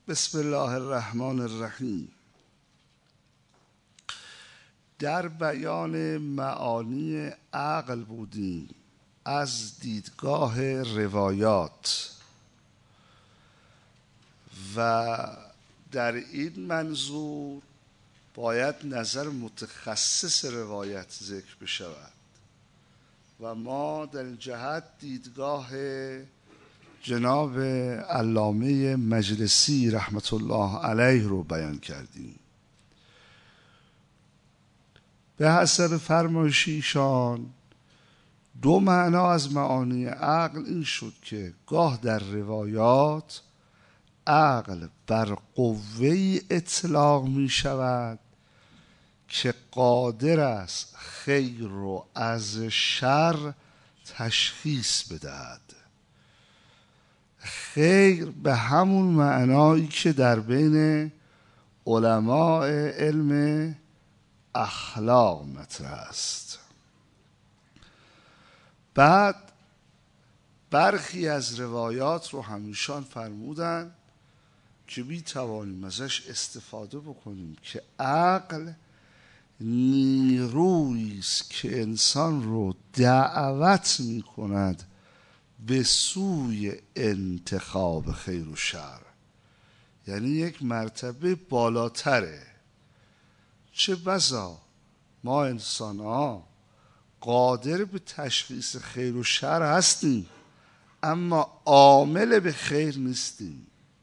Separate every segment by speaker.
Speaker 1: بسم الله الرحمن الرحیم. در بیان معانی عقل بودیم از دیدگاه روایات و در این منظور باید نظر متخصص روایت ذکر بشود و ما در این جهت دیدگاه جناب علامه مجلسی رحمت الله علیه رو بیان کردیم. به حسب فرمایش ایشان دو معنا از معانی عقل این شد که گاه در روایات عقل بر قوه‌ای اطلاق می شود که قادر است خیر رو از شر تشخیص بدهد. خیر به همون معنایی که در بین علماء علم اخلاق مطرح است. بعد برخی از روایات رو همیشان فرمودن که می توانیم ازش استفاده بکنیم که عقل نیرویی است که انسان رو دعوت می کند به سوی انتخاب خیر و شر، یعنی یک مرتبه بالاتره. چه بسا ما انسان ها قادر به تشخیص خیر و شر هستیم اما عامل به خیر نیستیم،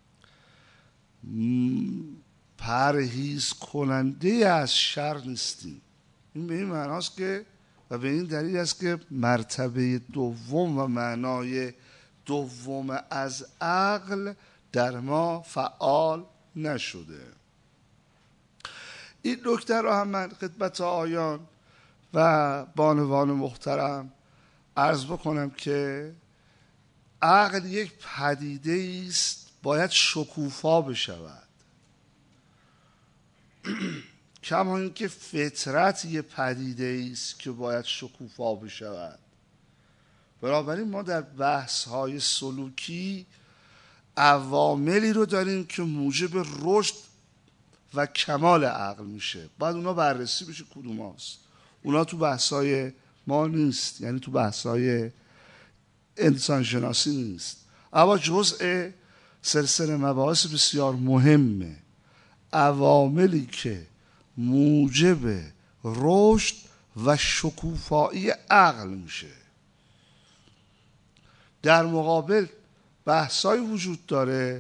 Speaker 1: پرهیز کننده از شر نیستیم. این به این معناست که و به این دلیل است که مرتبه دوم و معنای دوم از عقل در ما فعال نشده. این نکته را هم من خدمت آیان و بانوان محترم عرض بکنم که عقل یک پدیده است باید شکوفا بشود. کما اینکه فطرت یک پدیده است که باید شکوفا بشود. بنابراین ما در بحث‌های سلوکی عواملی رو داریم که موجب رشد و کمال عقل میشه. بعد اونا بررسی بشه کدوم هاست. اونا تو بحث‌های ما نیست، یعنی تو بحث‌های انسان شناسی نیست، اما جزء سلسله مباحث بسیار مهمه. عواملی که موجب رشد و شکوفایی عقل میشه. در مقابل بحثای وجود داره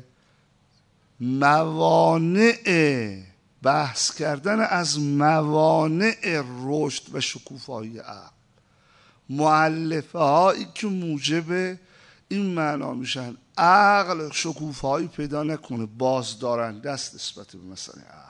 Speaker 1: موانع بحث کردن از موانع رشد و شکوفایی عقل، مؤلفه هایی که موجب این معنا میشن عقل شکوفایی پیدا نکنه، بازدارنده است نسبت به مسئله عقل.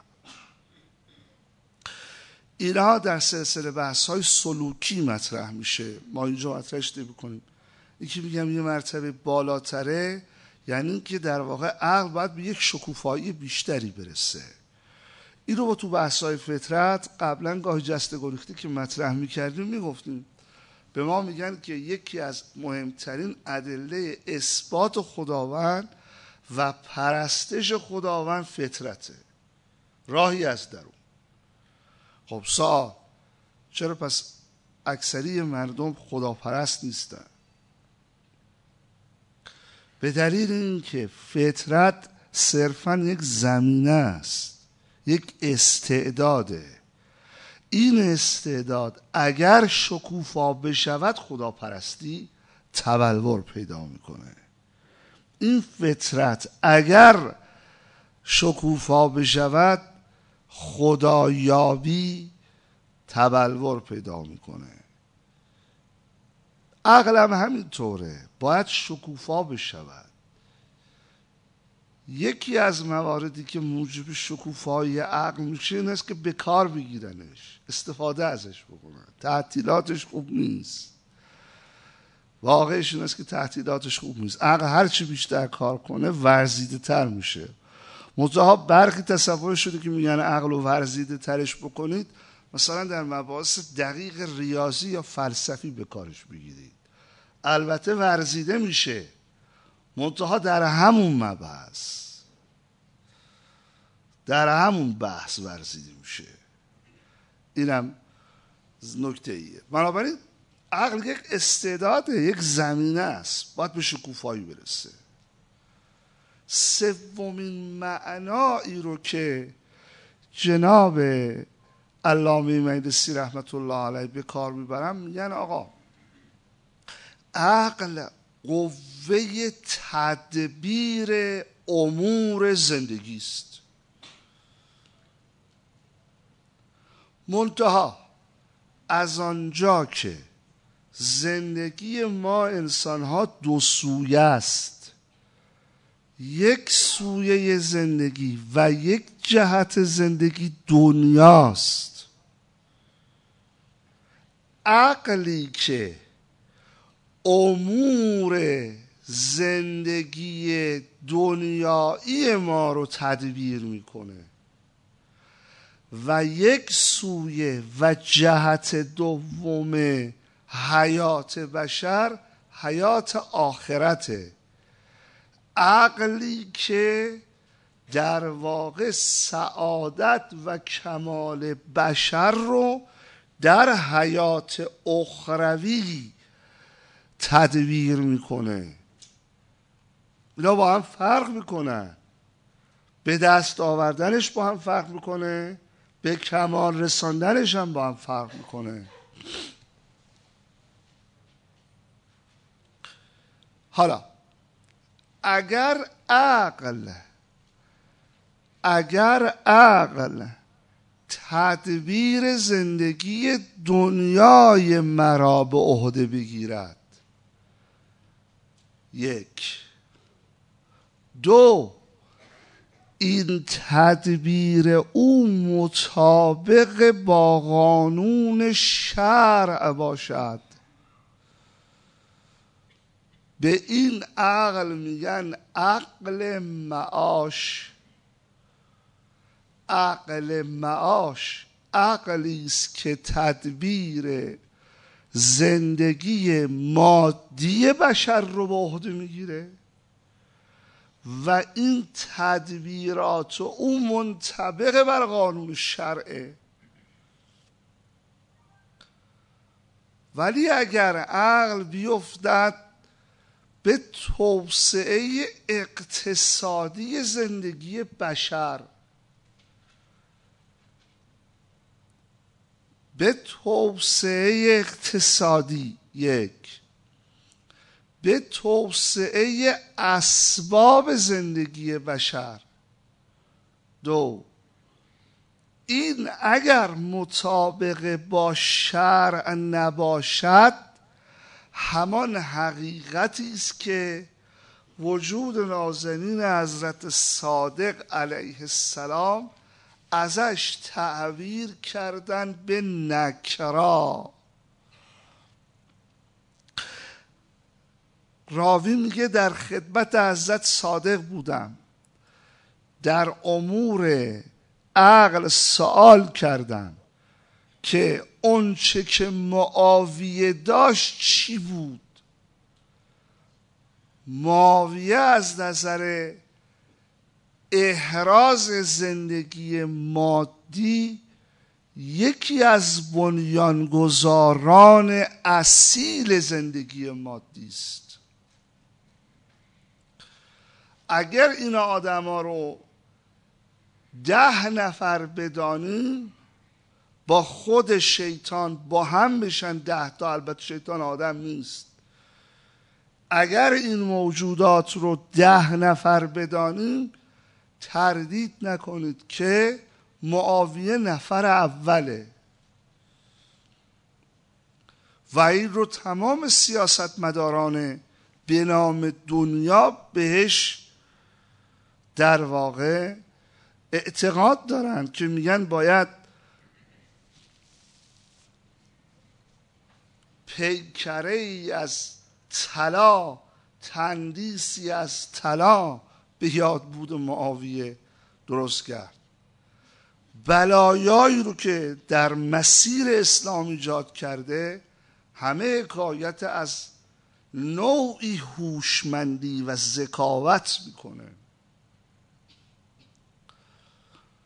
Speaker 1: اینها در سلسله بحث های سلوکی مطرح میشه. ما اینجا مطرحش نمی‌کنیم. این که میگم یه مرتبه بالاتره یعنی که در واقع عقل باید به یک شکوفایی بیشتری برسه. این رو با تو بحث های فطرت قبلا گاهی جسته گریختی که مطرح میکردیم میگفتیم. به ما میگن که یکی از مهمترین ادله اثبات خداوند و پرستش خداوند فطرته، راهی از درون. خب سوال چرا پس اکثری مردم خداپرست نیستن؟ به دلیل اینکه فطرت صرفاً یک زمینه است، یک استعداده. این استعداد اگر شکوفا بشود خداپرستی تبلور پیدا میکنه. این فطرت اگر شکوفا بشود خدایابی تبلور پیدا میکنه. عقل هم همینطوره، باید شکوفا بشود. یکی از مواردی که موجب شکوفایی عقل میشه این است که به کار بگیرنش، استفاده ازش بکنن. تعطیلاتش خوب نیست. واقعش این است که تعطیلاتش خوب نیست. عقل هرچی بیشتر کار کنه ورزیده تر میشه. منتها برخی تصور شده که میگن عقل رو ورزیده ترش بکنید، مثلا در مباحث دقیق ریاضی یا فلسفی به کارش بگیرید. البته ورزیده میشه، منتها در همون مبحث. در همون بحث ورزیده میشه. اینم نکته ایه. بنابراین عقل یک استعداده، یک زمینه است، باید به شکوفایی برسه. سومین معنایی رو که جناب علامه مجلسی رحمت الله علیه به کار میبرم، میگن آقا عقل قوه تدبیر امور زندگی است. منتها از آنجا که زندگی ما انسان ها دو سویه است، یک سویه زندگی و یک جهت زندگی دنیاست. عقلی که امور زندگی دنیایی ما رو تدبیر میکنه و یک سویه و جهت دوم حیات بشر حیات آخرته. عقلی که در واقع سعادت و کمال بشر رو در حیات اخروی تدبیر میکنه. اینا با هم فرق میکنن، به دست آوردنش با هم فرق میکنه، به کمال رساندنش هم با هم فرق میکنه. حالا اگر عقل تدبیر زندگی دنیای مرا به عهده بگیرد، یک. دو، این تدبیر او مطابق با قانون شرع باشد، به این عقل میگن عقل معاش. عقل معاش عقلی است که تدبیر زندگی مادی بشر رو به عهده میگیره و این تدبیرات او منطبق بر قانون شرعه. ولی اگر عقل بیفتد به توسعه اقتصادی زندگی بشر، به توسعه اقتصادی، یک، به توسعه اسباب زندگی بشر، دو، این اگر مطابق با شرع نباشد همان حقیقتی است که وجود نازنین حضرت صادق علیه السلام ازش تعبیر کردن به نکرا. راوی میگه در خدمت حضرت صادق بودم، در امور عقل سوال کردم که اون چه که معاویه داشت چی بود. معاویه از نظر احراز زندگی مادی یکی از بنیانگذاران اصیل زندگی مادی است. اگر این آدم ها رو 10 نفر بدانیم، با خود شیطان با هم بشن 10 تا، البته شیطان آدم نیست، اگر این موجودات رو 10 نفر بدانیم تردید نکنید که معاویه نفر اوله و این رو تمام سیاستمداران به نام دنیا بهش در واقع اعتقاد دارن که میگن باید پیکره ای از طلا، تندیسی از طلا به یاد بود معاویه درست کرد. بلایایی رو که در مسیر اسلام ایجاد کرده همه حکایت از نوعی هوشمندی و ذکاوت میکنه.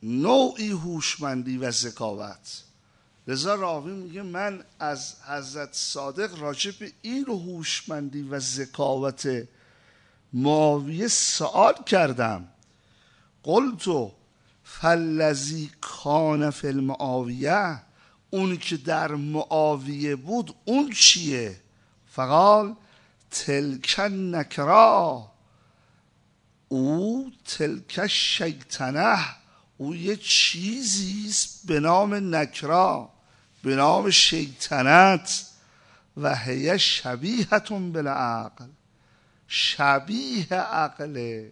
Speaker 1: نوعی هوشمندی و ذکاوت. لذا راوی میگه من از حضرت صادق راجع به این هوشمندی و ذکاوت معاویه سوال کردم. قلت فالذی کان فی المعاویه، اون که در معاویه بود اون چیه؟ فقال تلک نکرا، او تلک شیطنه، او یه چیزیست به نام نکرا، به نام شیطنت. و هی شبیهتون بالعقل، شبیه عقله.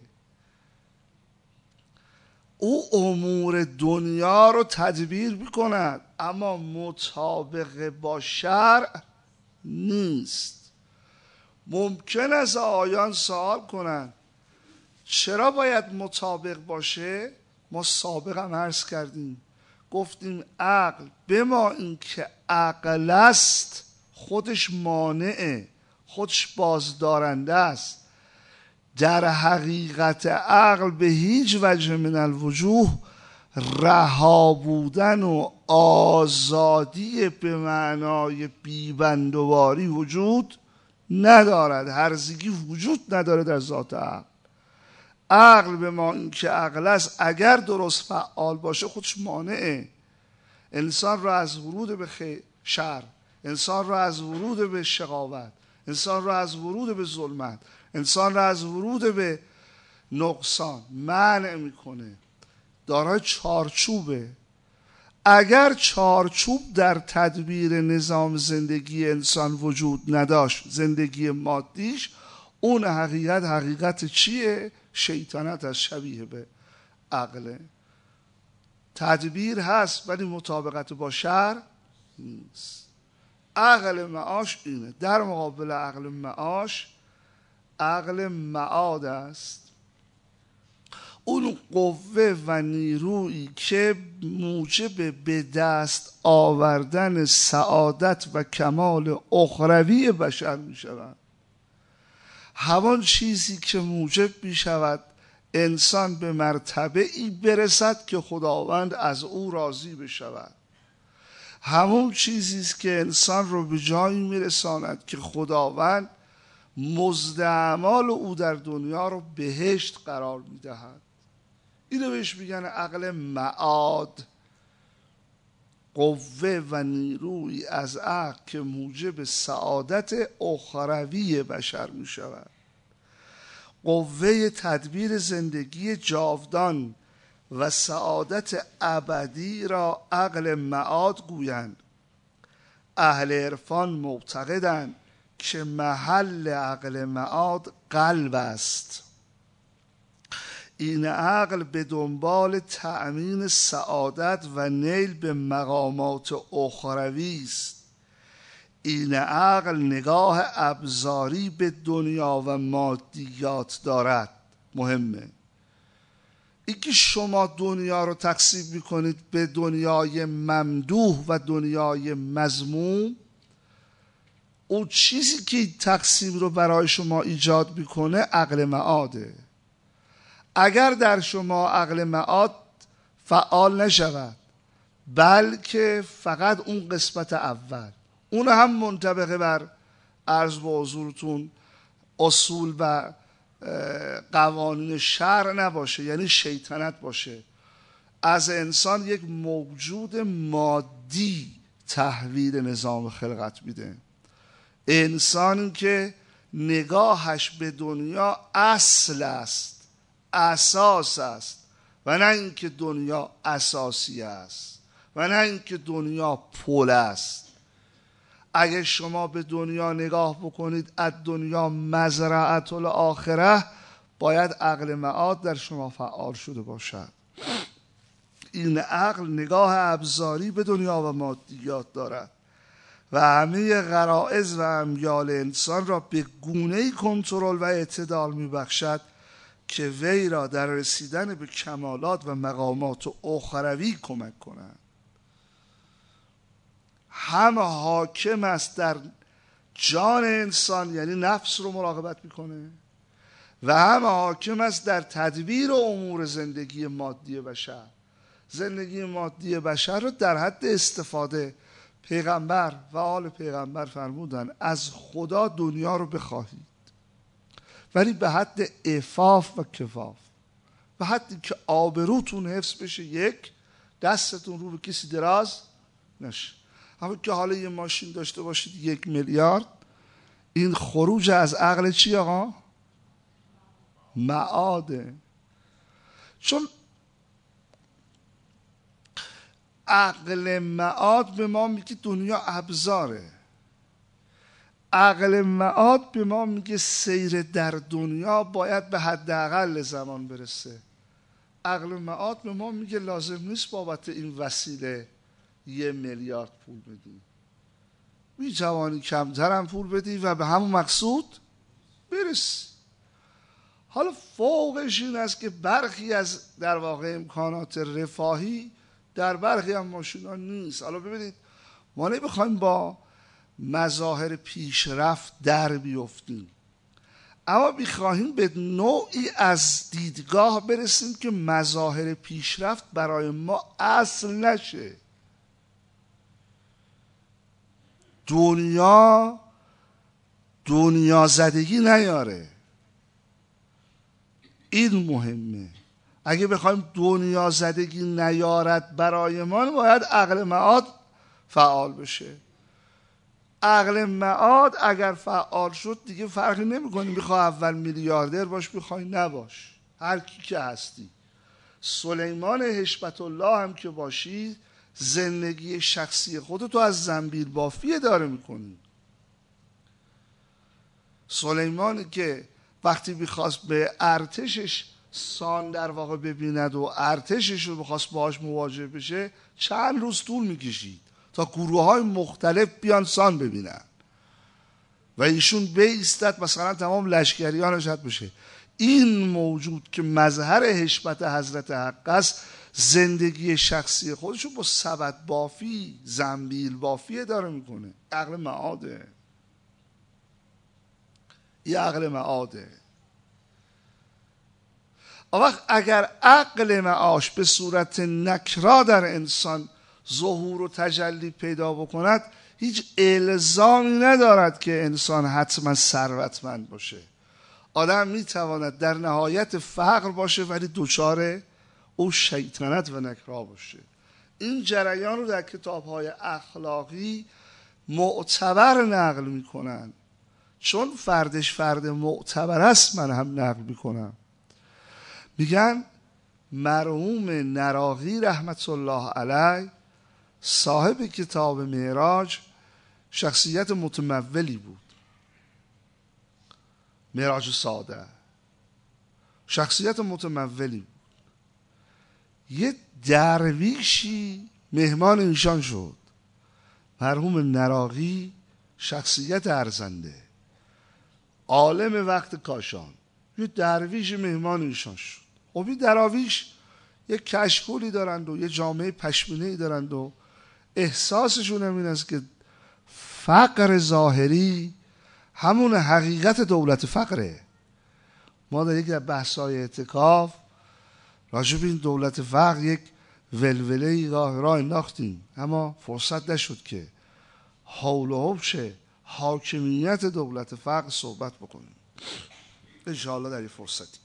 Speaker 1: او امور دنیا رو تدبیر میکند اما مطابق با شرع نیست. ممکن است آیان سوال کنند چرا باید مطابق باشه؟ ما سابق هم عرض کردیم، گفتیم عقل به ما این که عقل است خودش مانعه، خودش بازدارنده است. در حقیقت عقل به هیچ وجه من الوجوه رها بودن و آزادی به معنای بیبندواری وجود ندارد، هرزگی وجود نداره در ذات عقل. عقل به ما این که عقل است اگر درست فعال باشه خودش مانعه، انسان را از ورود به شر، انسان را از ورود به شقاوت، انسان را از ورود به ظلمت، انسان را از ورود به نقصان منع میکنه. دارای چارچوبه. اگر چارچوب در تدبیر نظام زندگی انسان وجود نداشت، زندگی مادیش، اون حقیقت چیه؟ شیطنت از شبیه به عقله. تدبیر هست ولی مطابقت با شرع نیست. عقل معاش اینه. در مقابل عقل معاش عقل معاد است، اون قوه و نیرویی که موجب به دست آوردن سعادت و کمال اخروی بشر می شود. همان چیزی که موجب می شود انسان به مرتبه ای برسد که خداوند از او راضی بشود. همون چیزی است که انسان رو به جایی می رساند که خداوند مزد اعمال او در دنیا رو بهشت قرار می دهد. اینو بهش میگن عقل معاد، قوه و نیروی از عقل که موجب سعادت اخروی بشر می شود. قوه تدبیر زندگی جاودان و سعادت ابدی را عقل معاد گویند. اهل عرفان معتقدند که محل عقل معاد قلب است. این عقل به دنبال تأمین سعادت و نیل به مقامات اخروی است. این عقل نگاه ابزاری به دنیا و مادیات دارد. مهمه اینکه شما دنیا رو تقسیم میکنید به دنیای ممدوح و دنیای مذموم. اون چیزی که تقسیم رو برای شما ایجاد میکنه عقل معاده. اگر در شما عقل معاد فعال نشود بلکه فقط اون قسمت اول، اون هم منطبق بر عرض به حضورتون اصول و قوانین شرع نباشه، یعنی شیطنت باشه، از انسان یک موجود مادی تحویل نظام خلقت میده. انسان که نگاهش به دنیا اصل است، اساس است، و نه اینکه دنیا اساسی است و نه اینکه دنیا پل است. اگه شما به دنیا نگاه بکنید از دنیا مزرعة الاخره، باید عقل معاد در شما فعال شده باشد. این عقل نگاه ابزاری به دنیا و مادیات دارد و همه غرایز و امیال انسان را به گونه‌ای کنترل و اعتدال میبخشد که وی را در رسیدن به کمالات و مقامات اخروی کمک کند. هم حاکم است در جان انسان، یعنی نفس رو مراقبت میکنه، و هم حاکم است در تدبیر امور زندگی مادی بشر. زندگی مادی بشر رو در حد استفاده. پیغمبر و آل پیغمبر فرمودن از خدا دنیا رو بخواهید، ولی به حد عفاف و کفاف، به حدی که آبروتون حفظ بشه، یک، دستتون رو به کسی دراز نشه. اما که حالا یه ماشین داشته باشید 1 میلیارد، این خروج از عقل چی آقا؟ معاده. چون عقل معاد به ما میگه دنیا ابزاره. عقل معاد به ما میگه سیر در دنیا باید به حداقل زمان برسه. عقل معاد به ما میگه لازم نیست بابت این وسیله 1 میلیارد پول بدی، میتوانی کمتر هم پول بدی و به همون مقصود برسی. حالا فوقش این است که برخی از در واقع امکانات رفاهی در برخی هم ماشینا نیست. حالا ببینید، ما نمیخوایم با مظاهر پیشرفت در بیفتیم، اما میخواهیم به نوعی از دیدگاه برسیم که مظاهر پیشرفت برای ما اصل نشه. دنیا زدگی نیاره. این مهمه. اگه بخوایم دنیا زدگی نیارد برای ما، باید عقل معاد فعال بشه. عقل معاد اگر فعال شد دیگه فرقی نمی‌کنه میخوای اول میلیاردر باش میخوای نباش، هر کی که هستی. سلیمان هشبت الله هم که باشی، زندگی شخصی خودتو از زنبیل بافی داره میکنی. سلیمانی که وقتی میخواست به ارتشش سان در واقع ببیند و ارتشش رو میخواست باهاش مواجه بشه، چند روز طول میکشید تا گروه های مختلف بیان سان ببینن و ایشون بایستد مثلا تمام لشکریانش حد بشه. این موجود که مظهر هشبت حضرت حق است، زندگی شخصی خودشو با سبد بافی، زنبیل بافی داره میکنه. عقل معاده. این عقل معاده. وقت اگر عقل معاش به صورت نکرا در انسان ظهور و تجلی پیدا بکند، هیچ الزامی ندارد که انسان حتما ثروتمند باشه. آدم میتواند در نهایت فقر باشه ولی دچار او شیطنت و نکرا باشه. این جریان رو در کتاب‌های اخلاقی معتبر نقل میکنن، چون فردش فرد معتبر است من هم نقل میکنم. میگن مرحوم نراقی رحمت الله علیه صاحب کتاب معراج شخصیت متمولی بود. معراج ساده شخصیت متمولی بود. یه درویشی مهمان ایشان شد. مرحوم نراقی شخصیت ارزنده، عالم وقت کاشان، یه درویش مهمان ایشان شد. خب این دراویش یه کشکولی دارند و یه جامعه پشمینه‌ای دارند و احساسشون هم این است که فقر ظاهری همون حقیقت دولت فقره. ما در یک بحث‌های اعتکاف راجع به این دولت فقر یک ولوله‌ای راه انداختیم، اما فرصت نشد که حول و حبش حاکمیت دولت فقر صحبت بکنیم. انشاءالله در این فرصتی.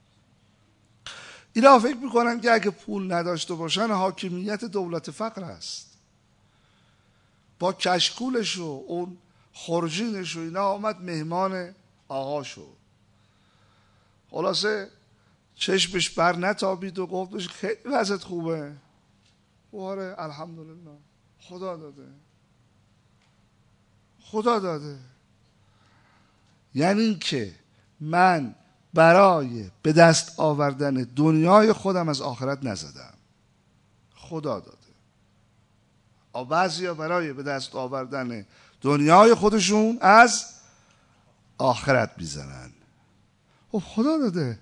Speaker 1: اینا فکر میکنن که اگه پول نداشته باشن حاکمیت دولت فقر است. با کشکولش و اون خورجینش و اینا آمد مهمان آقا شد. خلاصه چشمش بر نتابید و گفتش خیلی وضعت خوبه. آره الحمدلله، خدا داده، خدا داده. یعنی این که من برای به دست آوردن دنیای خودم از آخرت نزدم، خدا داده. بعضیا برای به دست آوردن دنیای خودشون از آخرت میزنن. خب خدا داده،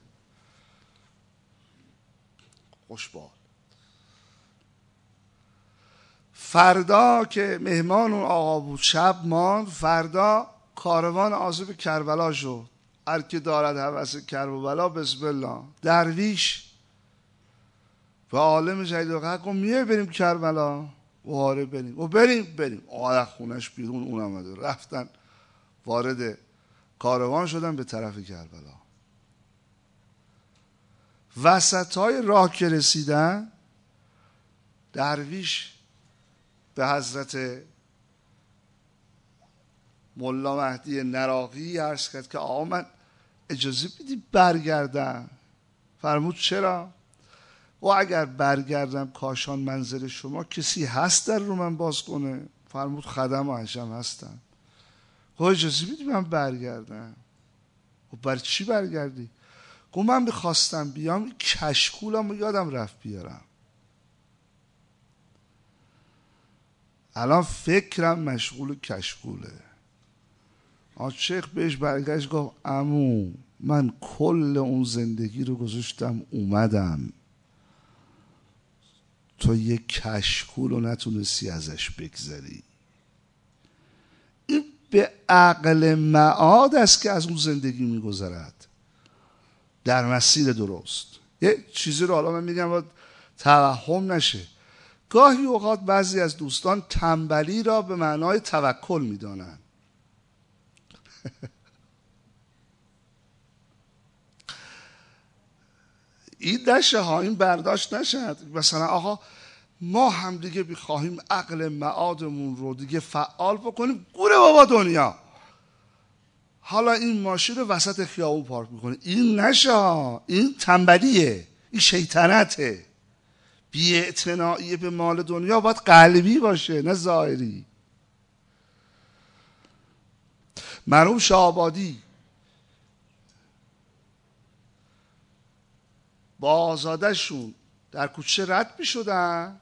Speaker 1: خوشبال. فردا که مهمان اون آقا بود شب ماند، فردا کاروان عازب کربلا شد. هر که دارد هوس کربلا بسم الله. درویش و عالم جدید و قدر میای بریم کربلا؟ و آره بریم. و بریم آقا خونش بیرون اون آمده، رفتن وارد کاروان شدن به طرف کربلا. وسطای راه که رسیدن، درویش به حضرت ملا مهدی نراقی عرض کرد که آقا من اجازه بدی برگردم؟ فرمود چرا؟ و اگر برگردم کاشان منزل شما کسی هست در رو من باز کنه؟ فرمود خدم و حشم هستن. خب اجازه بدی من برگردم؟ و برای چی برگردی؟ گفت من بخواستم بیام کشکولم و یادم رفت بیارم، الان فکرم مشغول کشکوله. شیخ بهش برگشت گفت عمو من کل اون زندگی رو گذاشتم اومدم، تو یه کشکول رو نتونستی ازش بگذری. این به عقل معاد است که از اون زندگی میگذرد در مسیر درست. یه چیزی رو حالا من میگم باید توهم نشه. گاهی اوقات بعضی از دوستان تنبلی را به معنای توکل میدانند. این نشه ها، این برداشت نشد. مثلا آقا ما هم دیگه بخواهیم عقل معادمون رو دیگه فعال بکنیم، گوره بابا دنیا، حالا این ماشین رو وسط خیابون پارک میکنه. این نشه ها، این تنبلیه، این شیطنته. بی‌اعتنایی به مال دنیا باید قلبی باشه نه ظاهری. مرحوم شاه‌آبادی با آزادشون در کوچه رد می شدن،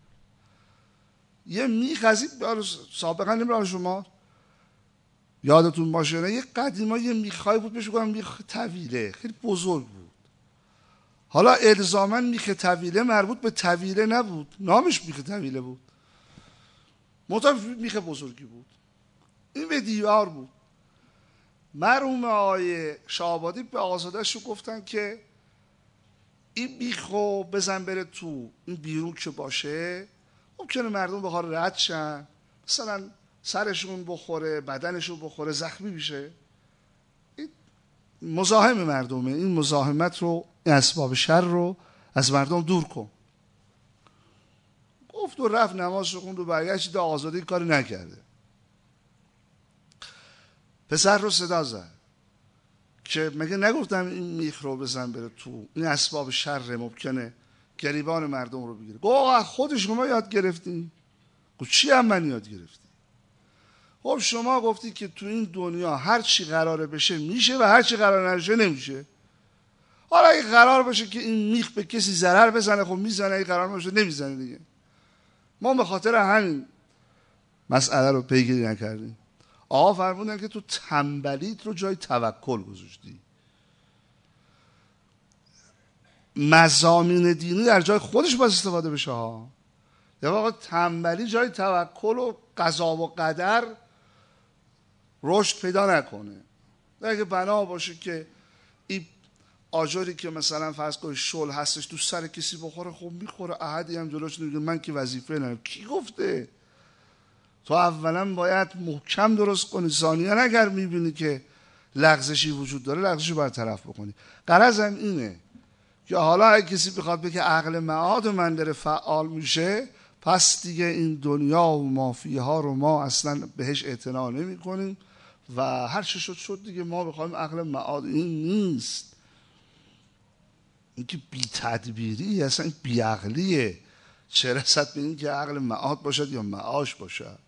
Speaker 1: یه میخ از این سابقا نمیدونم شما یادتون باشه نه، یه قدیما یه میخایی بود بهش میگن میخ طویله، خیلی بزرگ بود. حالا الزاما میخ طویله مربوط به طویله نبود، نامش میخ طویله بود، مطابق میخ بزرگی بود. این به دیوار بود. مرحوم آقای شاه‌آبادی به آزادش گفتن که این میخو بزن بره تو، این بیرون که باشه ممکنه مردم بخواد رد شن، مثلا سرشون بخوره، بدنشون بخوره، زخمی بشه. این مزاحم مردمه، این مزاحمت رو، این اسباب شر رو از مردم دور کن. گفت و رفت نماز رو خوند و برگشت، دید آزادی کاری نکرده. پسر رو صدا زد که مگه نگفتم این میخ رو بزن بره تو، این اسباب شر ممکنه گریبان مردم رو بگیره. گفت خود شما یاد گرفتین؟ گفت چی هم من یاد گرفتی؟ خب شما گفتی که تو این دنیا هر چی قراره بشه میشه و هر چی قرار نشه نمیشه. حالا اگه قرار باشه که این میخ به کسی ضرر بزنه خب میزنه، اگه قرار باشه نمیزنه دیگه. ما به خاطر همین مسئله رو پیگیری نکردیم. آقا فرمودن که تو تنبلیت رو جای توکل گذاشتی. مضامین دینی در جای خودش باید استفاده بشه ها. یا آقا تنبلی جای توکل و قضا و قدر رشد پیدا نکنه. اگه بنا باشه که این آجری که مثلا فرض کنید شل هستش تو سر کسی بخوره، خب میخوره، احدی هم جلوش نمیگه من که وظیفه ندارم. کی گفته؟ تو اولا باید محکم درست کنی، ثانیاً اگر میبینی که لغزشی وجود داره لغزشی برطرف بکنی. غرضم اینه که حالا اگه کسی بخواد بگه عقل معاد من داره فعال میشه، پس دیگه این دنیا و مافیه ها رو ما اصلا بهش اعتنا نمی کنیم و هر چه شد دیگه. ما بخوایم عقل معاد، این نیست. این که بی تدبیری، اصلا بی عقلیه. چه رسد به این که عقل معاد باشد یا معاش باشد.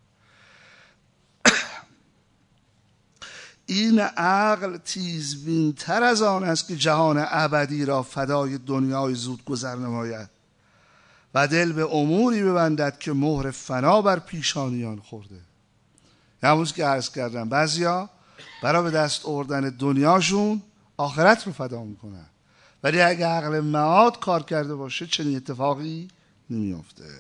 Speaker 1: این عقل تیزبین‌تر از آن است که جهان ابدی را فدای دنیای زود گذر نماید و دل به اموری ببندد که مهر فنا بر پیشانیان خورده. همونش که عرض کردم بعضیا برای به دست آوردن دنیاشون آخرت رو فدا میکنن، ولی اگه عقل معاد کار کرده باشه چنین اتفاقی نمیفته.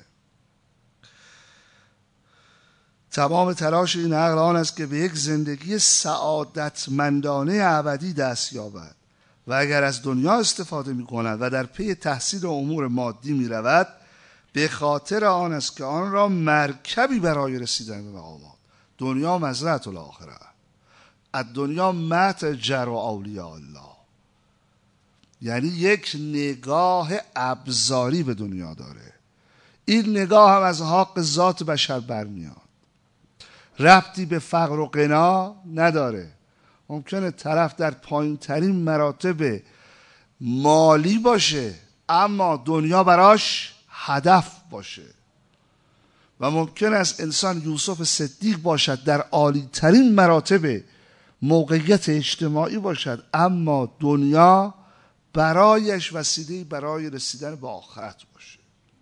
Speaker 1: تمام تلاش این عقل آن است که به یک زندگی سعادتمندانه ابدی دست یابد و اگر از دنیا استفاده می کند و در پی تحصیل امور مادی می رود، به خاطر آن است که آن را مرکبی برای رسیدن به مقامات. دنیا مزرعة الاخره، الدنیا متجر اولیاء الله، یعنی یک نگاه ابزاری به دنیا داره. این نگاه هم از حق ذات بشر برمیاد، ربطی به فقر و غنا نداره. ممکنه طرف در پایین ترین مراتب مالی باشه اما دنیا براش هدف باشه، و ممکن است انسان یوسف صدیق باشد در عالی ترین مراتب موقعیت اجتماعی باشد اما دنیا برایش وسیله برای رسیدن به آخرت باشه.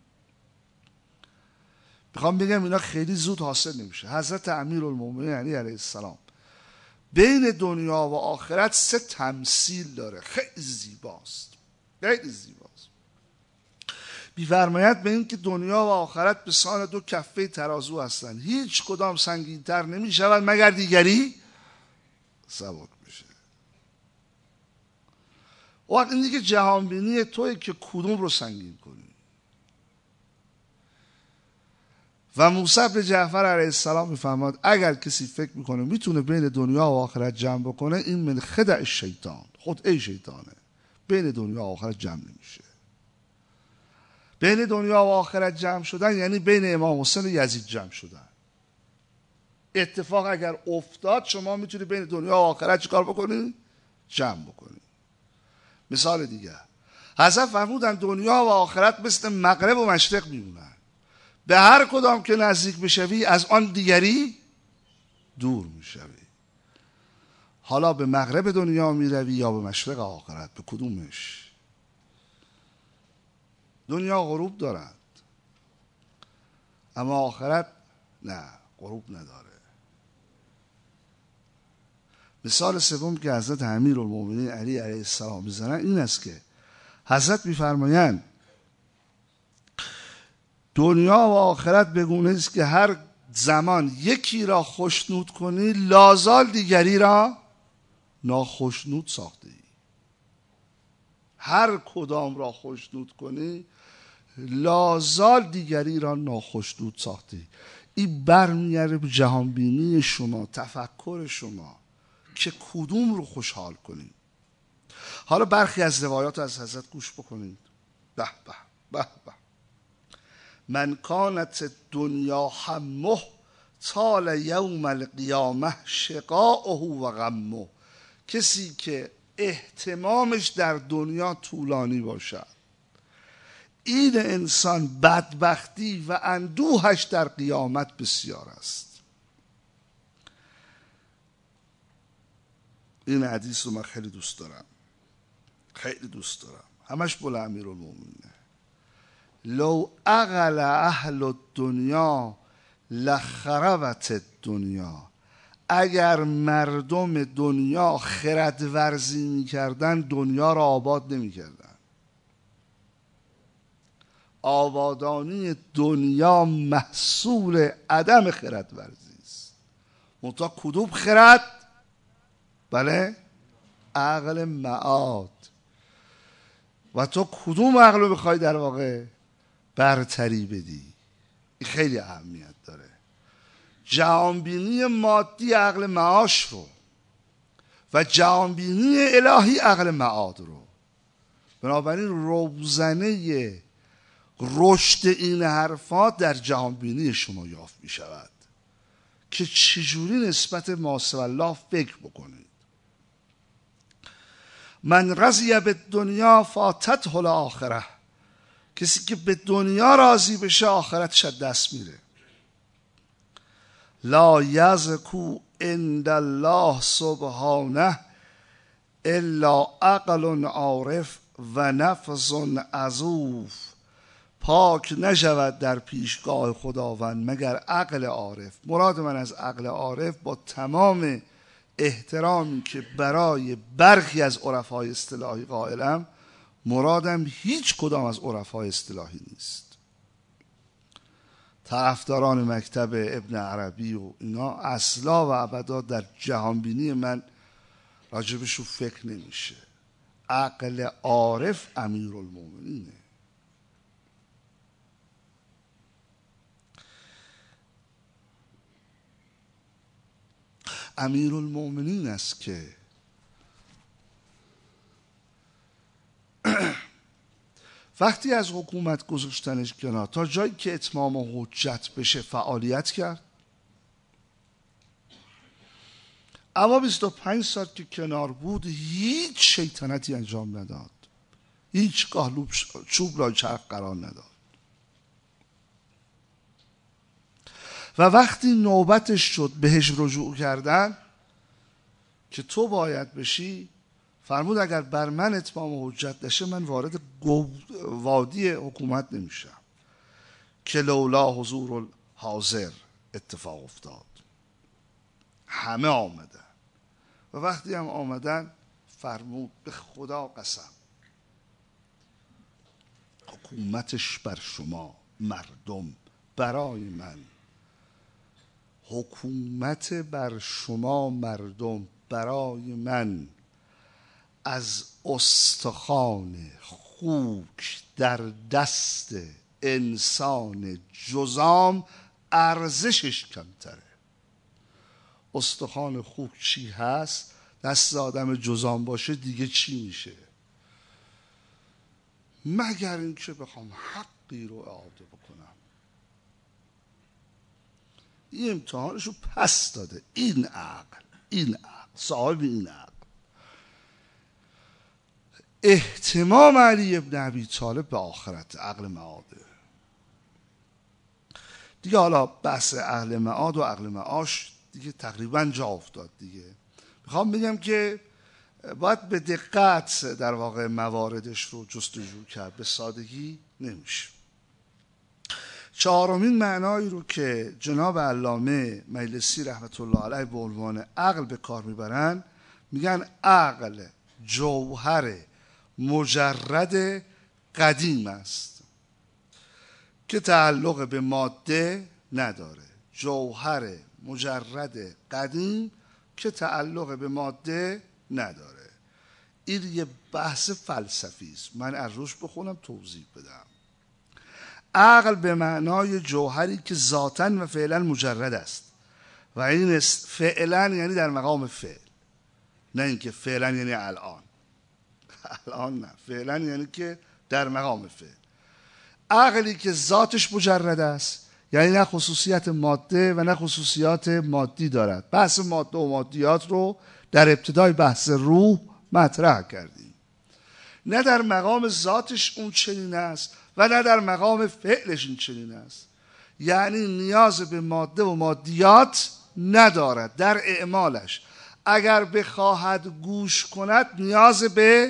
Speaker 1: میخوام بگم اینا خیلی زود حاصل نمیشه. حضرت امیرالمومنین علی علیه السلام بین دنیا و آخرت 3 تمثیل داره، خیلی زیباست، خیلی زیباست. می‌فرماید به این که دنیا و آخرت به سان 2 کفه ترازو هستند، هیچ کدام سنگین‌تر نمی‌شود مگر دیگری سبک بشه. وقت این دیگه جهانبینی توی که کدوم رو سنگین کنی. و موسی بن جعفر علیه السلام می‌فرماد اگر کسی فکر میکنه میتونه بین دنیا و آخرت جمع بکنه، این من خدع شیطان، خدعه شیطانه. بین دنیا و آخرت جمع نمیشه. بین دنیا و آخرت جمع شدن یعنی بین امام حسین و یزید جمع شدن. اتفاق اگر افتاد شما میتونی بین دنیا و آخرت چیکار بکنی؟ جمع بکنی. مثال دیگه حضرت فرمودن دنیا و آخرت مثل مغرب و مشرق میمونن، به هر کدام که نزدیک بشوی از آن دیگری دور میشوی. حالا به مغرب دنیا میروی یا به مشرق آخرت؟ به کدومش؟ دنیا غروب دارد اما آخرت نه، غروب نداره. مثال سوم که حضرت امیرالمومنین علی علیه السلام میزنن این است که حضرت میفرمایند دنیا و آخرت بگونه است که هر زمان یکی را خوشنود کنی لازال دیگری را ناخوشنود ساخته ای. هر کدام را خوشنود کنی لازال دیگری را ناخوشنود ساخته ای. این برمیگرده به جهانبینی شما، تفکر شما که کدوم رو خوشحال کنید. حالا برخی از روایات از حضرت گوش بکنید. به به به به. من کانت دنیا همه طال یوم القیامه شقاؤه و غمه. کسی که اهتمامش در دنیا طولانی باشد، این انسان بدبختی و اندوهش در قیامت بسیار است. این حدیث رو من خیلی دوست دارم، خیلی دوست دارم، همش بول امیرالمومنینه. لو اغل اهل الدنیا لخربت الدنیا. اگر مردم دنیا خرد ورزی می کردن دنیا را آباد نمی کردن. آبادانی دنیا محصول عدم خرد ورزی است. منتها کدوم خرد؟ بله، عقل معاد. و تو کدوم عقل رو بخوای در واقع برتری بدی؟ این خیلی اهمیت داره. جهانبینی مادی عقل معاش رو و جهانبینی الهی عقل معاد رو. بنابراین روزنه رشد این حرفات در جهانبینی شما یافت می شود که چجوری نسبت ماسو الله فکر بکنید. من رضی به دنیا فاتته الاخره. کسی که به دنیا راضی بشه آخرتش از دست میره. لا یزکو عند الله سبحانه الا عقل عارف و نفس عزوف. پاک نشود در پیشگاه خداوند مگر عقل عارف. مراد من از عقل عارف با تمام احترامی که برای برخی از عرفای اصطلاحی قائلم، مرادم هیچ کدام از عرفای اصطلاحی نیست. طرفداران مکتب ابن عربی و اینا اصلا و ابدا در جهانبینی من راجبشون فکر نمیشه. عقل عارف امیرالمومنینه. امیرالمومنین است که وقتی از حکومت گذاشتنش کنار تا جایی که اتمام حجت بشه فعالیت کرد، اما 25 سال که کنار بود هیچ شیطنتی انجام نداد، هیچگاه چوب لای چرخ قرار نداد. و وقتی نوبتش شد بهش رجوع کردن که تو باید بشی، فرمود اگر بر من اتمام حجت نشه من وارد وادی حکومت نمیشم، که لولا حضور الحاضر اتفاق افتاد. همه آمدن و وقتی هم آمدن فرمود به خدا قسم حکومتش بر شما مردم برای من، حکومت بر شما مردم برای من از استخوان خوک در دست انسان جذام ارزشش کمتره. استخوان خوک چی هست؟ دست آدم جذام باشه دیگه چی میشه؟ مگر اینکه بخوام حقی رو اعاده بکنم. این امتحانشو پس داده. این عقل صاحب این عقل. اهتمام علی ابن ابی طالب به آخرت، عقل معاده. دیگه حالا بحث عقل معاد و عقل معاش دیگه تقریبا جا افتاد دیگه. میخوام بگم که باید به دقت در واقع مواردش رو جستجو کرد، به سادگی نمیشه. چهارمین معنایی رو که جناب علامه مجلسی رحمت الله علیه به عنوان عقل به کار میبرن، میگن عقل جوهر مجرد قدیم است که تعلق به ماده نداره. جوهر مجرد قدیم که تعلق به ماده نداره. این یه بحث فلسفی است، من از روش بخونم توضیح بدم. عقل به معنای جوهری که ذاتاً و فعلا مجرد است و این فعلا یعنی در مقام فعل، نه اینکه فعلا یعنی الان نه، فعلا یعنی که در مقام فعل. عقلی که ذاتش مجرد است یعنی نه خصوصیت ماده و نه خصوصیات مادی دارد. بحث ماده و مادیات رو در ابتدای بحث روح مطرح کردیم. نه در مقام ذاتش اون چنین است و نه در مقام فعلش این چنین است، یعنی نیاز به ماده و مادیات ندارد در اعمالش. اگر بخواهد گوش کند نیاز به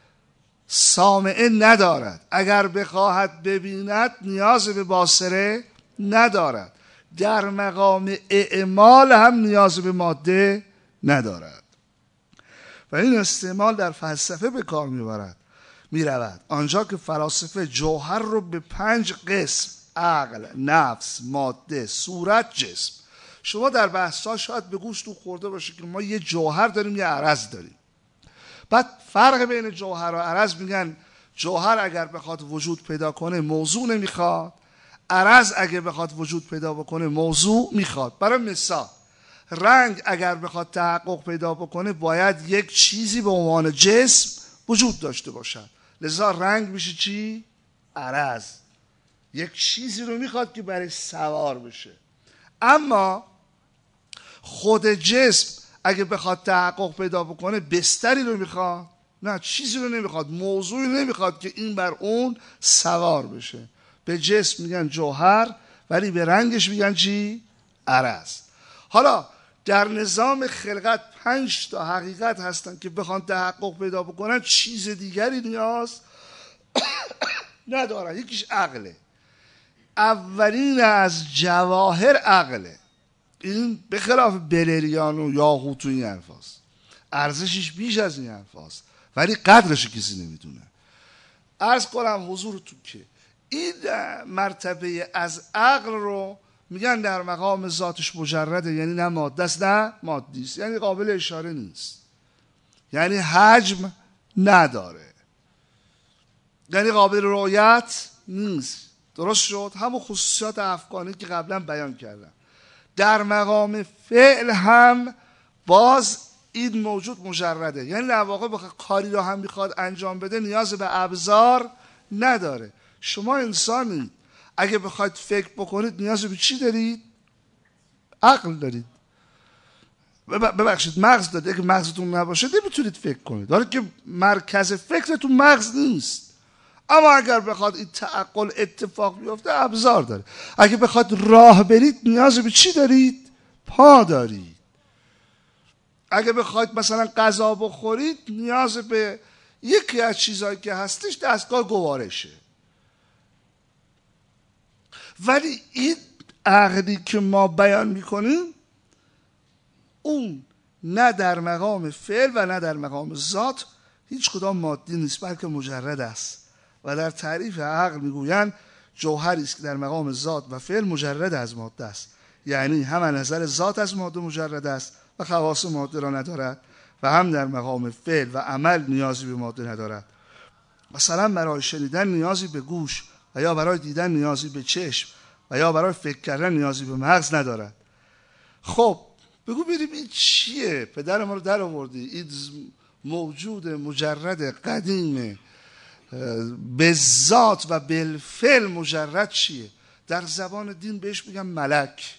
Speaker 1: سامعه ندارد، اگر بخواهد ببیند نیاز به باصره ندارد، در مقام اعمال هم نیاز به ماده ندارد. و این استعمال در فلسفه به کار میرود آنجا که فلاسفه جوهر رو به 5 قسم، عقل، نفس، ماده، صورت، جسم. شما در بحث‌ها شاید به گوش تو خورده باشه که ما یه جوهر داریم یه عرض داریم. بعد فرق بین جوهر و عرض میگن جوهر اگر بخواد وجود پیدا کنه موضوع نمیخواد، عرض اگر بخواد وجود پیدا بکنه موضوع میخواد. برای مثال رنگ اگر بخواد تحقق پیدا بکنه باید یک چیزی به عنوان جسم وجود داشته باشد، لذا رنگ میشه چی؟ عرض. یک چیزی رو میخواد که برای سوار بشه. اما خود جسم اگه بخواد تحقق پیدا بکنه بستری رو میخواد؟ نه، چیزی رو نمیخواد، موضوعی نمیخواد که این بر اون سوار بشه. به جسم میگن جوهر ولی به رنگش میگن چی؟ عرض. حالا در نظام خلقت 5 تا حقیقت هستن که بخوان تحقق پیدا بکنن چیز دیگری نیاز ندارن. یکیش عقله. اولین از جواهر عقله. این به خلاف بریلیان و یاقوت و این حرفاست، ارزشش بیش از این حرفاست ولی قدرش کسی نمیدونه. عرض کنم حضورتون که این مرتبه از عقل رو میگن در مقام ذاتش مجرده، یعنی نه ماده است نه مادی است، یعنی قابل اشاره نیست، یعنی حجم نداره، یعنی قابل رؤیت نیست. درست شد؟ همون خصوصیات افغانی که قبلا بیان کردم. در مقام فعل هم باز این موجود مجرده، یعنی در واقع کاری رو هم میخواد انجام بده نیاز به ابزار نداره. شما انسانید، اگه بخواید فکر بکنید نیاز به چی دارید؟ عقل دارید. ببخشید مغز دارید. اگه مغزتون نباشه نمیتونید فکر کنید، داره که مرکز فکرتون مغز نیست. اما اگر بخواد این تعقل اتفاق بیفته ابزار داره. اگه بخواد راه برید نیاز به چی دارید؟ پا دارید. اگه بخواید مثلا غذا بخورید نیاز به یکی از چیزهایی که هستش دستگاه گوارشه. ولی این عقلی که ما بیان میکنیم اون نه در مقام فعل و نه در مقام ذات هیچ کدام مادی نیست، بلکه مجرد است. و در تعریف عقل میگویند جوهری است که در مقام ذات و فعل مجرد از ماده است، یعنی هم از نظر ذات از ماده مجرد است و خواص ماده را ندارد و هم در مقام فعل و عمل نیازی به ماده ندارد. مثلا برای شنیدن نیازی به گوش و یا برای دیدن نیازی به چشم و یا برای فکر کردن نیازی به مغز ندارد. خب بگو بریم این چیه؟ پدر ما رو در آوردی. این موجود مجرد قدیم به ذات و بالفعل مجرد چیه؟ در زبان دین بهش میگن ملک.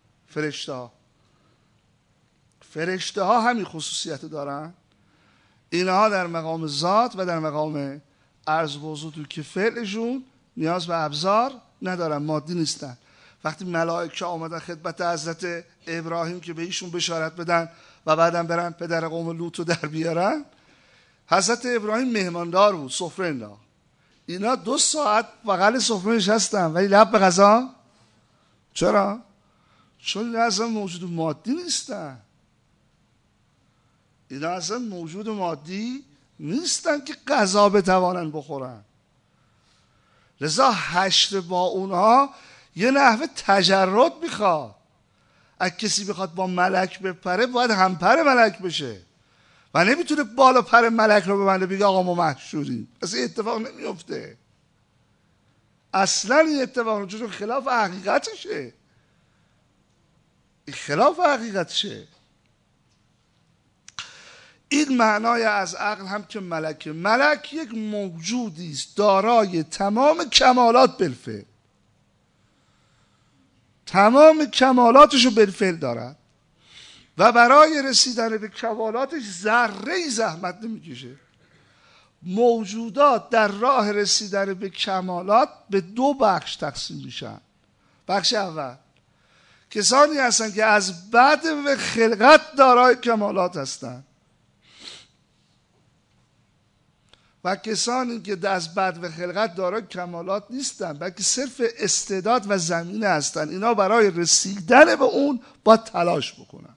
Speaker 1: فرشته ها همین خصوصیت دارن. اینها در مقام ذات و در مقام عرض و حضور که فعلشون نیاز به ابزار ندارن، مادی نیستن. وقتی ملائکه آمدن خدمت حضرت ابراهیم که به ایشون بشارت بدن و بعدم برن پدر قوم لوط رو در بیارن، حضرت ابراهیم مهماندار بود، سفره انداخت. اینا 2 ساعت بغل سفره نشستن ولی لب به غذا. چرا؟ چون اینا اصلا موجود مادی نیستن. اینا اصلا موجود مادی نیستن که غذا بتوانن بخورن. لذا حشر با اونها یه نحوه تجرد میخواد. اگه کسی بخواد با ملک بپره باید همپر ملک بشه و نمیتونه بالا پر ملک رو ببنده بگه آقا ما محشوریم. اصلا اتفاق نمیفته. اصلا این اتفاق چون خلاف حقیقتشه. خلاف حقیقتشه. این معنای از عقل هم که ملک یک موجودی است دارای تمام کمالات بالفعل. تمام کمالاتش رو بالفعل دارد و برای رسیدن به کمالاتش ذره زحمت نمیکشه. موجودات در راه رسیدن به کمالات به 2 بخش تقسیم میشن. بخش اول کسانی هستند که از بعد و خلقت دارای کمالات هستند و کسانی که از بعد و خلقت دارای کمالات نیستند بلکه صرف استعداد و زمینه هستند. اینا برای رسیدن به اون باید تلاش بکنن.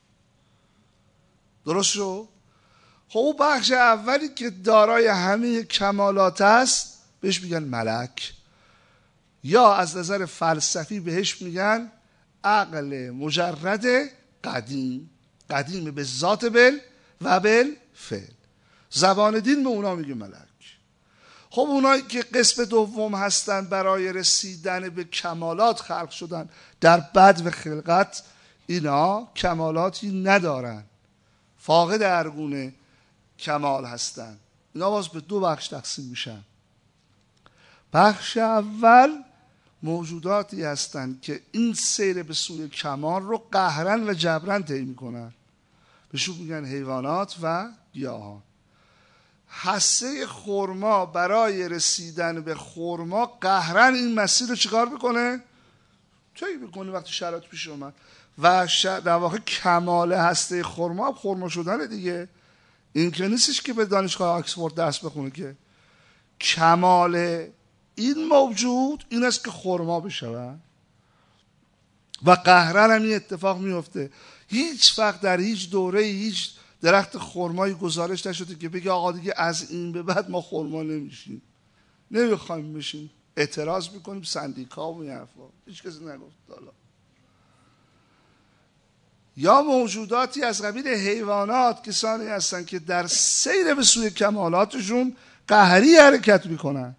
Speaker 1: درست شو؟ خب اون بخش اولی که دارای همه کمالات است بهش میگن ملک، یا از نظر فلسفی بهش میگن عقل مجرد قدیم به ذات و بالفعل. زبان دین به اونا میگه ملک. خب اونایی که قسم دوم هستن برای رسیدن به کمالات خلق شدن در بد و خلقت، اینا کمالاتی ندارن، فاقد ارگون کمال هستن. اینا باز به 2 بخش تقسیم میشن. بخش اول موجوداتی هستن که این سیر به سوی کمال رو قهرن و جبرن طی میکنن. بهشون میگن حیوانات و گیاهان. حسه خرما برای رسیدن به خرما قهرن این مسیر رو چیکار میکنه؟ طی میکنه وقتی شرایط پیش اومد. و در واقع کمال هسته خرما خرما شدن دیگه. این که نیستش که به دانشگاه آکسفورد درس بخونه، که کمال این موجود این است که خرما بشود و قهرن هم این اتفاق میفته. هیچ وقت در هیچ دوره هیچ درخت خرمایی گزارش نشده که بگه آقا دیگه از این به بعد ما خرما نمیشیم، نمیخوایم بشیم، اعتراض میکنیم، سندیکا و این حرفا. هیچ کسی نگفت. حالا یا موجوداتی از قبیل حیوانات، کسانی هستند که در سیر به سوی کمالاتشون قهری حرکت میکنن.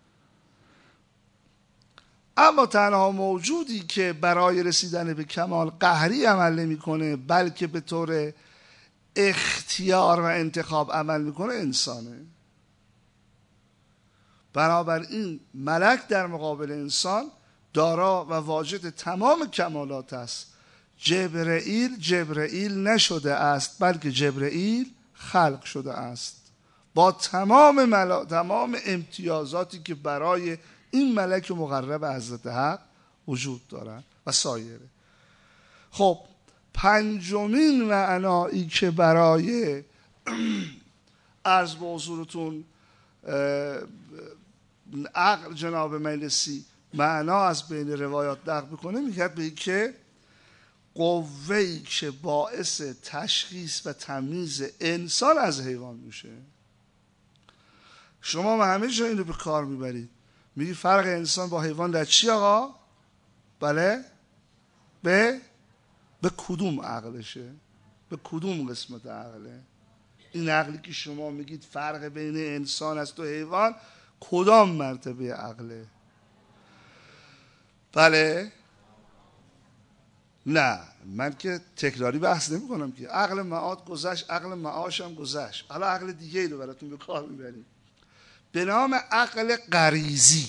Speaker 1: اما تنها موجودی که برای رسیدن به کمال قهری عمل نمیکنه بلکه به طور اختیار و انتخاب عمل میکنه انسانه. بنابراین ملک در مقابل انسان دارا و واجد تمام کمالات است. جبرئیل نشده است بلکه جبرئیل خلق شده است با تمام امتیازاتی که برای این ملک مقرب حضرت حق وجود دارد و سایره. خب پنجمین معنایی که برای عرض به حضورتون عقل جناب مجلسی معنا از بین روایات نقل میکنه، میگه به که قوه‌ای که باعث تشخیص و تمییز انسان از حیوان میشه. شما همه جا این رو به کار میبرید، میگی فرق انسان با حیوان در چی آقا؟ بله؟ به کدوم عقلشه؟ به کدوم قسمت عقله؟ این عقلی که شما میگید فرق بین انسان است و حیوان کدام مرتبه عقله؟ بله؟ نه من که تکراری بحث نمی کنم که عقل معاد گذشت، عقل معاش هم گذشت، حالا عقل دیگه ای رو براتون به کار میبریم به نام عقل غریزی.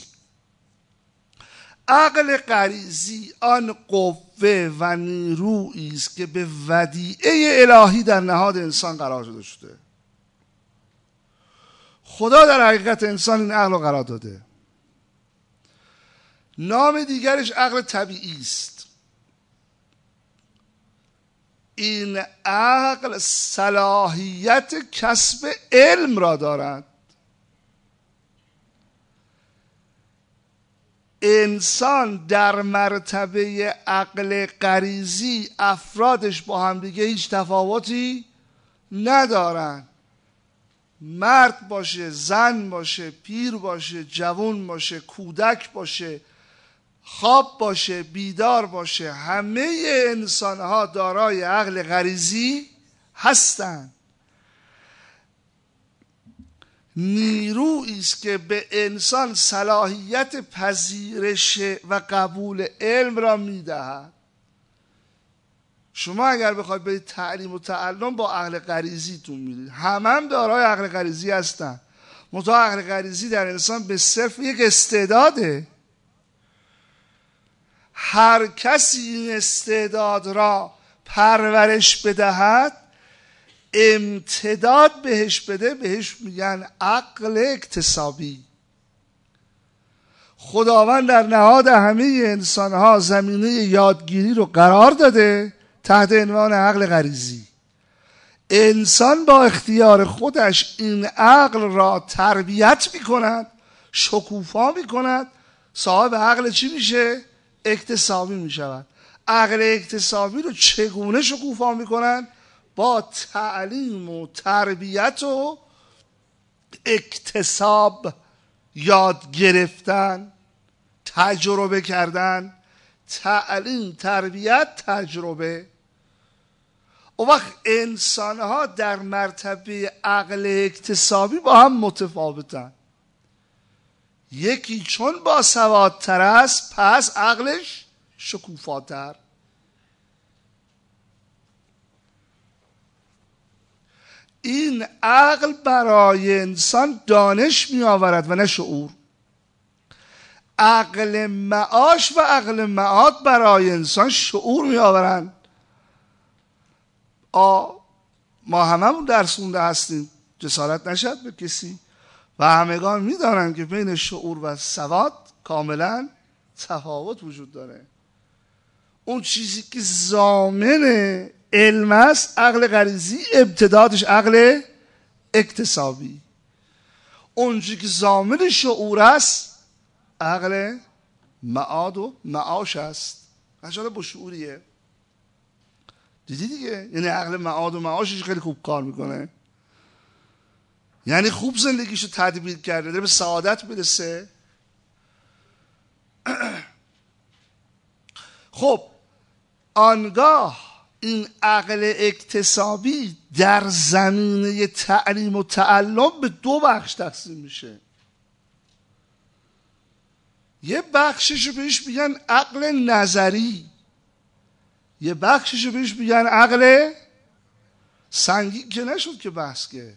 Speaker 1: عقل غریزی آن قوه و نیرویی است که به ودیعه الهی در نهاد انسان قرار داده شده. خدا در حقیقت انسان این عقل رو قرار داده. نام دیگرش عقل طبیعی است. این عقل صلاحیت کسب علم را دارد. انسان در مرتبه عقل غریزی افرادش با هم دیگه هیچ تفاوتی ندارن. مرد باشه، زن باشه، پیر باشه، جوان باشه، کودک باشه، خواب باشه، بیدار باشه، همه انسان ها دارای عقل غریزی هستند. نیرویی است که به انسان صلاحیت پذیرش و قبول علم را میدهد. شما اگر بخواید برید تعلیم و تعلم با عقل غریزیتون میرید، هم دارای عقل غریزی هستن، منتها عقل غریزی در انسان به صرف یک استعداده. هر کسی این استعداد را پرورش بدهد، امتداد بهش بده، بهش میگن عقل اکتسابی. خداوند در نهاد همه انسانها زمینه یادگیری رو قرار داده تحت عنوان عقل غریزی. انسان با اختیار خودش این عقل را تربیت میکند، شکوفا میکند، صاحب عقل چی میشه؟ اکتسابی میشود. عقل اکتسابی رو چگونه شکوفا میکنند؟ با تعلیم و تربیت و اکتساب، یاد گرفتن، تجربه کردن. تعلیم، تربیت، تجربه. اون وقت انسان ها در مرتبه عقل اکتسابی با هم متفاوتن. یکی چون با سوادتر است پس عقلش شکوفاتر. این عقل برای انسان دانش می آورد و نه شعور. عقل معاش و عقل معاد برای انسان شعور می آورند. ما هممون درس خونده هستیم، جسارت نشد به کسی، و همگان می دانند که بین شعور و سواد کاملا تفاوت وجود داره. اون چیزی که ضامن علم است عقل غریزی، امتدادش عقل اکتسابی. اون چیزی که ضامن شعور است عقل معاد و معاش است. عجله با شعوریه. دیدی دیگه؟ یعنی عقل معاد و معاشش خیلی خوب کار میکنه، یعنی خوب زندگیشو تدبیر کرده، داره به سعادت برسه. خب آنگاه این عقل اکتسابی در زمینه تعلیم و تعلم به دو بخش تقسیم میشه. یه بخششو بهش میگن عقل نظری، یه بخششو بهش میگن عقل سنگین که نشد که بحث که.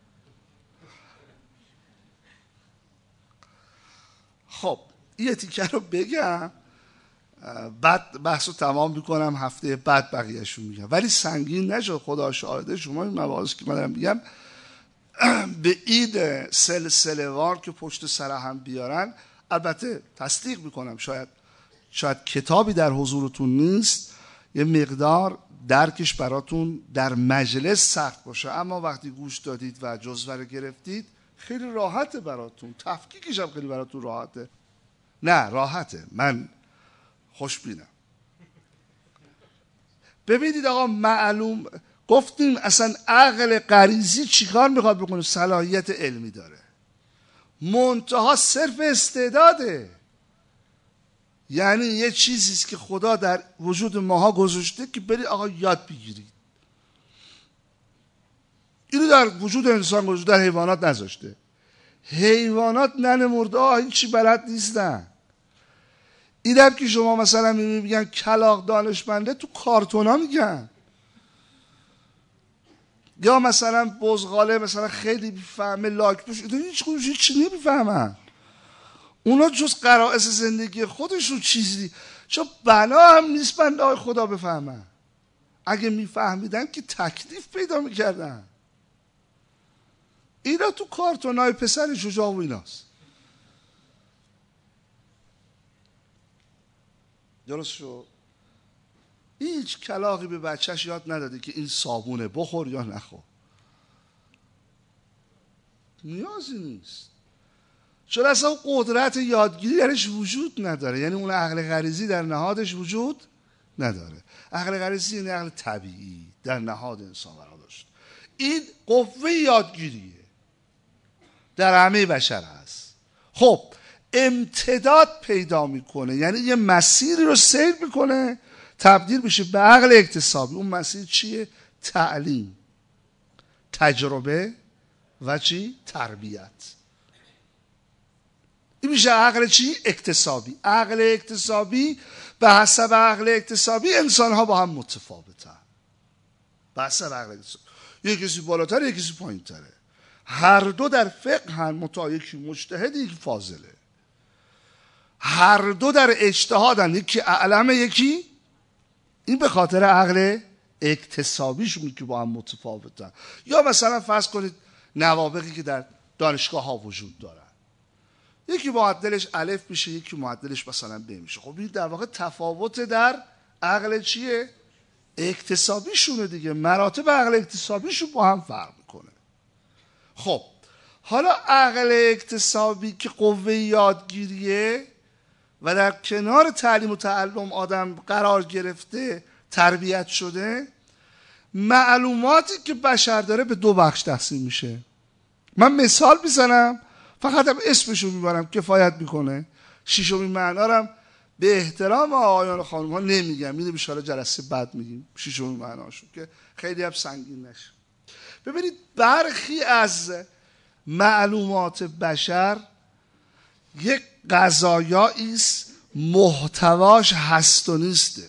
Speaker 1: خب یه تیکه رو بگم بعد بحث رو تمام میکنم، هفته بعد بقیه‌شو میگم. ولی سنگین نشد، خدا شاهده شما این مباحث که من دارم میگم به عید سلسله وار که پشت سر هم بیارن، البته تصدیق میکنم شاید کتابی در حضورتون نیست، یه مقدار درکش براتون در مجلس سخت باشه، اما وقتی گوش دادید و جزوه رو گرفتید خیلی راحته براتون، تفکیکش هم خیلی براتون راحته. نه راحته، من خوشبینم. ببینید آقا، معلوم گفتیم اصلا عقل غریزی چیکار میخواد بکنه؟ صلاحیت علمی داره، منتها صرف استعداده. یعنی یه چیزیست که خدا در وجود ماها گذاشته که برید آقا یاد بگیرید. اینو در وجود انسان گذاشته، در حیوانات نذاشته. حیوانات نن مرده هیچی بلد نیستن. اینم که شما مثلا میگن کلاغ دانشمنده، تو کارتونا میگن. یا مثلا بزغاله مثلا خیلی میفهمه، لاک‌پوش، هیچ نمیفهمن. اونا جز قرائز زندگی خودشون چیزی، چون بنا هم نیست بنده های خدا بفهمن. اگه میفهمیدن که تکلیف پیدا میکردن. اینا تو کارتونای پسر شجاع و ایناست. درست شو؟ هیچ کلاغی به بچهش یاد نداده که این صابونه بخور یا نخور. نیازی نیست، چون اصلا قدرت یادگیری درش وجود نداره. یعنی اون عقل غریزی در نهادش وجود نداره. عقل غریزی یعنی عقل طبیعی در نهاد انسان قرار داشت. این قوه یادگیریه، در همه بشر هست. خب امتداد پیدا میکنه، یعنی یه مسیری رو سیر میکنه تبدیل بشه به عقل اکتسابی. اون مسیر چیه؟ تعلیم، تجربه و چی؟ تربیت. این میشه عقل چی؟ اکتسابی. عقل اکتسابی به حسب عقل اکتسابی انسان ها با هم متفاوتن. به حسب عقل اکتسابی یک کسی بالاتر یک کسی پایین تره. هر دو در فقه هن، متا یکی مجتهد یکی فاضله. هر دو در اجتهادن، یکی اعلم یکی. این به خاطر عقل اکتسابیشون که با هم متفاوتن. یا مثلا فرض کنید نوابغی که در دانشگاه ها وجود دارن، یکی معدلش الف میشه یکی معدلش مثلا ب میشه. خب این در واقع تفاوت در عقل چیه؟ اکتسابیشونه دیگه. مراتب عقل اکتسابیشون با هم فرق میکنه. خب حالا عقل اکتسابی که قوه یادگیریه و در کنار تعلیم و تعلم آدم قرار گرفته، تربیت شده، معلوماتی که بشر داره به دو بخش تقسیم میشه. من مثال میزنم، فقط هم اسمشو میبرم کفایت میکنه. شیشمین معنا رو به احترام آقایان و خانم ها نمیگم، اینو بیشاره جلسه بعد میگیم شیشمین معناشو که خیلی هم سنگین نشه. ببینید برخی از معلومات بشر یک قضایایی است محتواش هست و نیسته.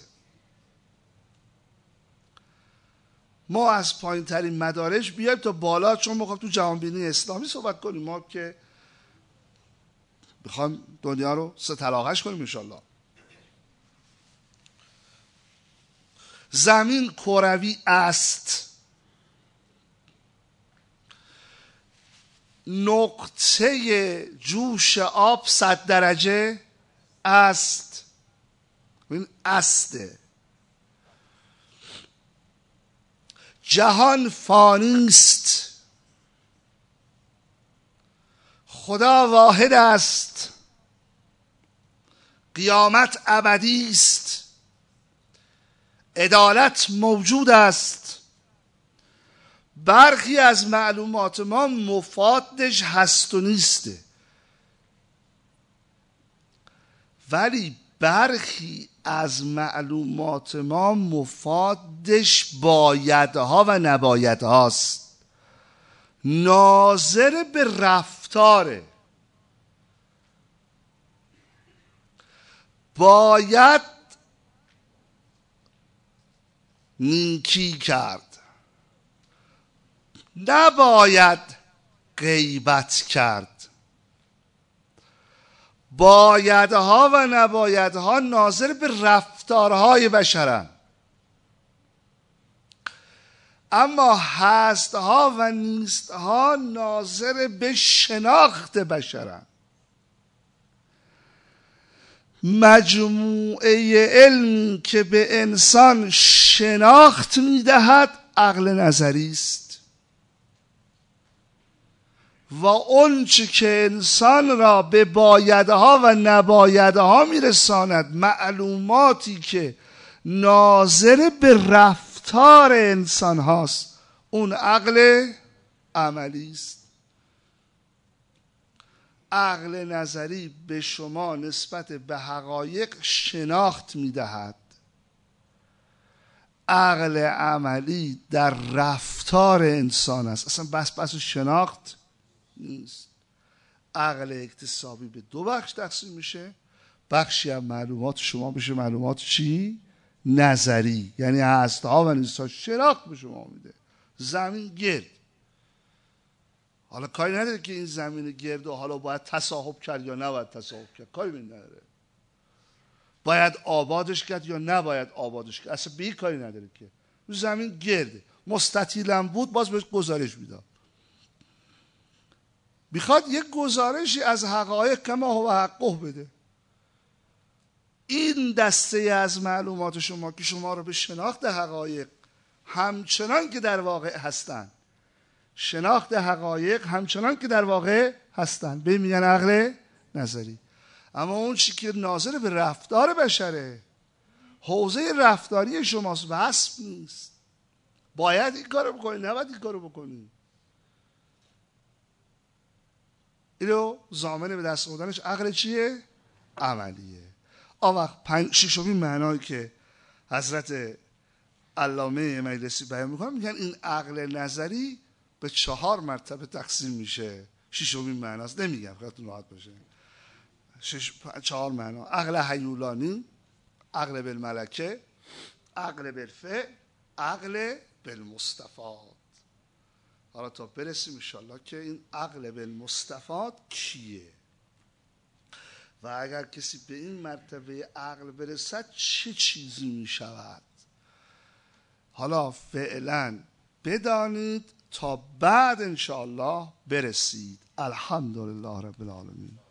Speaker 1: ما از پایین ترین مدارج بیایم تا بالا، چون ما تو جهانبینی اسلامی صحبت کنیم. ما که بخوایم دنیا رو سه طلاقش کنیم انشالله. زمین کروی است. نقطه جوش آب 100 درجه است. این استه. جهان فانی است. خدا واحد است. قیامت ابدی است. عدالت موجود است. برخی از معلومات ما مفادش هست و نیسته، ولی برخی از معلومات ما مفادش بایدها و نبایدهاست، ناظر به رفتاره. باید نیکی کرد، نباید غیبت کرد. بایدها و نبایدها ناظر به رفتارهای بشرند، اما هستها و نیستها ناظر به شناخت بشرند. مجموعه علمی که به انسان شناخت میدهد عقل نظری است و اون چه که انسان را به بایدها و نبایدها میرساند، معلوماتی که ناظر به رفتار انسان هاست، اون عقل عملی است. عقل نظری به شما نسبت به حقایق شناخت میدهد، عقل عملی در رفتار انسان است. اصلا بس شناخت نیست. عقل اکتسابی به دو بخش تقسیم میشه. بخشی از معلومات شما بشه معلومات چی؟ نظری، یعنی هستها و نیستها شناخت به شما میده. زمین گرد، حالا کاری نداره که این زمین گرد و حالا باید تصاحب کرد یا نباید تصاحب کرد، کاری بین نداره. باید آبادش کرد یا نباید آبادش کرد، اصلا به این کاری نداره که. زمین گرده، مستطیلم بود باز بهش گزارش میداد. میخواد یک گزارشی از حقایق کما هو حقه بده. این دسته از معلومات شما که شما رو به شناخت حقایق همچنان که در واقع هستن، شناخت حقایق همچنان که در واقع هستن، به میگن عقل نظری. اما اون چی که ناظر به رفتار بشره، حوزه رفتاری شماست، وصف نیست. باید این کارو بکنی، نباید این کارو بکنی. اینو ضامن به دست آوردنش عقل چیه؟ عملیه. آن وقت ششمین معنایی که حضرت علامه مجلسی بیان میکنن، میگن این عقل نظری به 4 مرتبه تقسیم میشه. ششمین معناست، نمیگم خیلیتون راحت باشه. 4 معنا: عقل هیولانی، عقل بالملکه، عقل بالفعل، عقل بالمستفاد. حالا تا برسیم انشالله که این عقل بالمستفاد کیه و اگر کسی به این مرتبه عقل برسد چه چیزی می شود. حالا فعلا بدانید تا بعد انشالله برسید. الحمدلله رب العالمین.